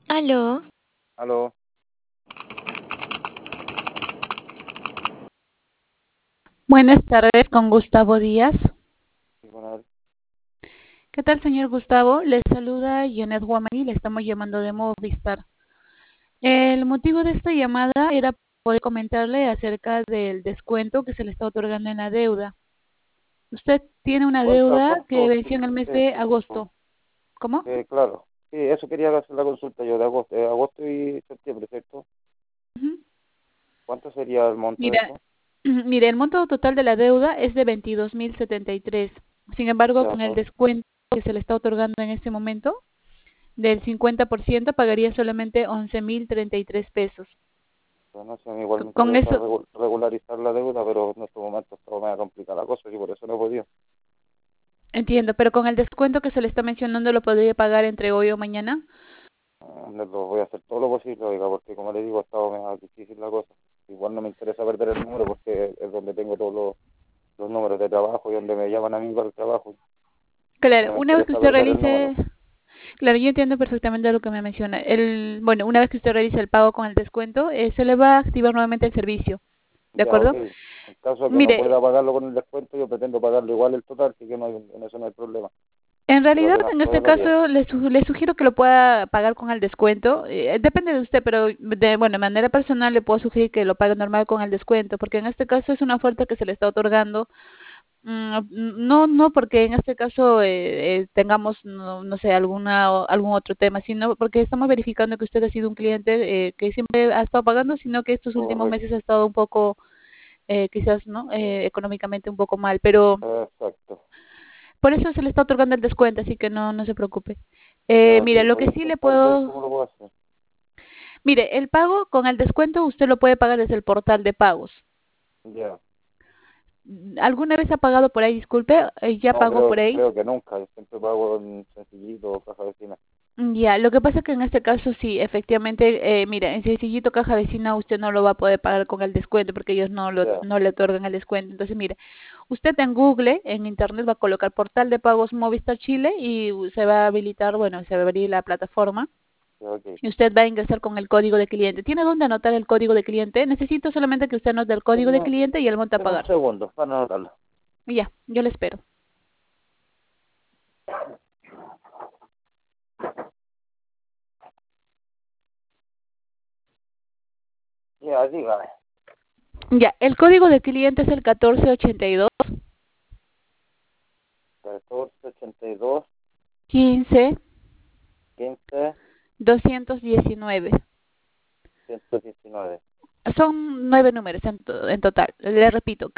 Aló, Aló, Buenas tardes, con Gustavo Díaz. sí, con él. ¿Qué tal, señor Gustavo? Le saluda Janet Guamani, le estamos llamando de Movistar. El motivo de esta llamada era poder comentarle acerca del descuento que se le está otorgando en la deuda. Usted tiene una ¿Cuánto, deuda que cuánto? venció en el mes de agosto. ¿Cómo? Claro, sí, eso quería hacer la consulta yo de agosto y septiembre, ¿cierto? Ujú. ¿Cuánto sería el monto de Mira, eso? mire, el monto total de la deuda es de 22.073. Sin embargo, Ya, con el descuento que se le está otorgando en este momento, del 50% pagaría solamente 11.033 pesos. no sé, a mí igual me Con interesa eso, regularizar la deuda, pero en estos momentos todo me va a complicar la cosa y por eso no he podido. entiendo, pero con el descuento que se le está mencionando, ¿lo podría pagar entre hoy o mañana? Voy a hacer todo lo posible, oiga, porque como le digo, ha estado más difícil la cosa. Igual no me interesa perder el número porque es donde tengo todos los números de trabajo y donde me llaman a mí para el trabajo. Claro, No me una vez que interesa usted perder el realice, número. claro, yo entiendo perfectamente lo que me menciona. Bueno, una vez que usted realice el pago con el descuento, se le va a activar nuevamente el servicio, ¿de Ya, ok. acuerdo? En caso de que no Mire, pueda pagarlo con el descuento, yo pretendo pagarlo igual el total, así que no hay, en eso no hay problema. en Pero realidad, apenas en pueda este lo haría. caso, le sugiero que lo pueda pagar con el descuento. Depende de usted, pero bueno, de manera personal le puedo sugerir que lo pague normal con el descuento, porque en este caso es una oferta que se le está otorgando. No porque en este caso tengamos, no sé, algún otro tema, sino porque estamos verificando que usted ha sido un cliente que siempre ha estado pagando, sino que estos últimos Correcto. meses ha estado un poco, quizás, ¿no? Económicamente un poco mal, pero Exacto. por eso se le está otorgando el descuento, así que no se preocupe. Ya, ok. Mire, lo Voy a que sí le intentar ver puedo, cómo lo puedo hacer. mire, el pago con el descuento usted lo puede pagar desde el portal de pagos. Ya. ¿Alguna vez ha pagado por ahí? Disculpe, ¿ya No, pagó por ahí? creo que nunca. Yo siempre pago en Sencillito o Caja Vecina. Ya, lo que pasa es que en este caso sí, efectivamente, mira, en Sencillito Caja Vecina usted no lo va a poder pagar con el descuento porque ellos Ya. no le otorgan el descuento. Entonces, mire, usted en Google, en Internet va a colocar portal de pagos Movistar Chile y se va a habilitar, bueno, se va a abrir la plataforma Ya, ok. y usted va a ingresar con el código de cliente. ¿Tiene dónde anotar el código de cliente? Necesito solamente que usted anote el código de Deme, cliente y el monto a deme un pagar. segundo para anotarlo. Y ya, yo le espero. Ya, dígame. Ya, el código de cliente es el 1482 1482 15 15 219. 119. Son 9 números en total. Le repito,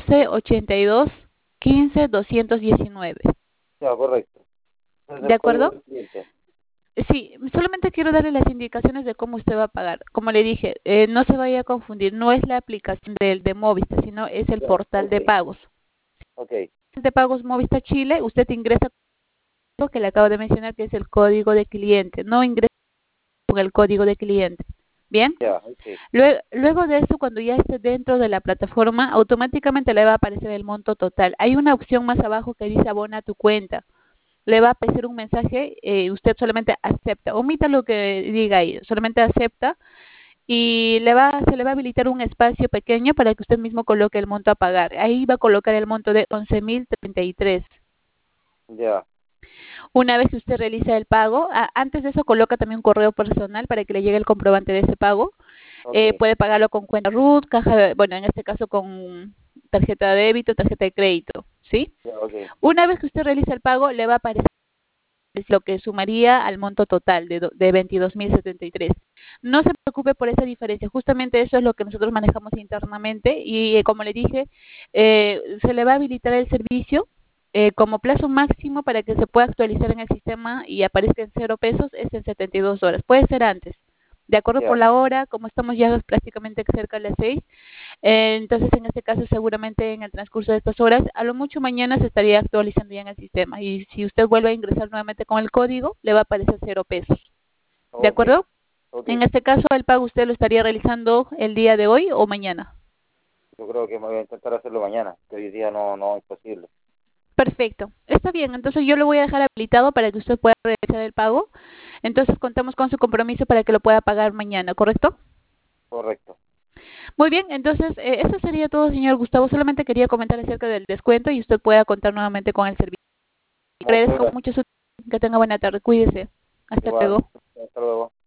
1482 15 219. Ya, correcto. Desde ¿De el código acuerdo? del cliente. Sí, solamente quiero darle las indicaciones de cómo usted va a pagar. Como le dije, no se vaya a confundir, no es la aplicación de Movistar, sino es el Ya, portal ok. de pagos. Ok. El de pagos Movistar Chile, usted ingresa con lo que le acabo de mencionar, que es el código de cliente. No ingresa con el código de cliente. ¿Bien? Ya, ok. Luego de eso, cuando ya esté dentro de la plataforma, automáticamente le va a aparecer el monto total. Hay una opción más abajo que dice abona tu cuenta. Le va a aparecer un mensaje, usted solamente acepta, omita lo que diga ahí, solamente acepta y se le va a habilitar un espacio pequeño para que usted mismo coloque el monto a pagar. Ahí va a colocar el monto de 11.033. Ya. Una vez que usted realiza el pago, antes de eso coloca también un correo personal para que le llegue el comprobante de ese pago. Ok. Puede pagarlo con cuenta RUT, bueno, en este caso con tarjeta de débito, tarjeta de crédito, ¿sí? Ya, ok. Una vez que usted realiza el pago, le va a aparecer lo que sumaría al monto total de 22.073. No se preocupe por esa diferencia, justamente eso es lo que nosotros manejamos internamente y como le dije, se le va a habilitar el servicio como plazo máximo para que se pueda actualizar en el sistema y aparezca en 0 pesos es en 72 horas. Puede ser antes. De acuerdo por Ya. la hora, como estamos ya prácticamente cerca de las 6, entonces en este caso seguramente en el transcurso de estas horas, a lo mucho mañana se estaría actualizando ya en el sistema. Y si usted vuelve a ingresar nuevamente con el código, le va a aparecer 0 pesos. ¿De Ok. acuerdo? Ok. En este caso, el pago usted lo estaría realizando el día de hoy o mañana. Yo creo que me voy a intentar hacerlo mañana, que hoy día no es posible. Perfecto. Está bien, entonces yo lo voy a dejar habilitado para que usted pueda realizar el pago. Entonces contamos con su compromiso para que lo pueda pagar mañana, ¿correcto? Correcto. Muy bien, entonces eso sería todo, señor Gustavo. Solamente quería comentar acerca del descuento y usted pueda contar nuevamente con el servicio. Muchas Agradezco gracias. mucho su... Que tenga buena tarde. Cuídese. Hasta Igual, luego. hasta luego.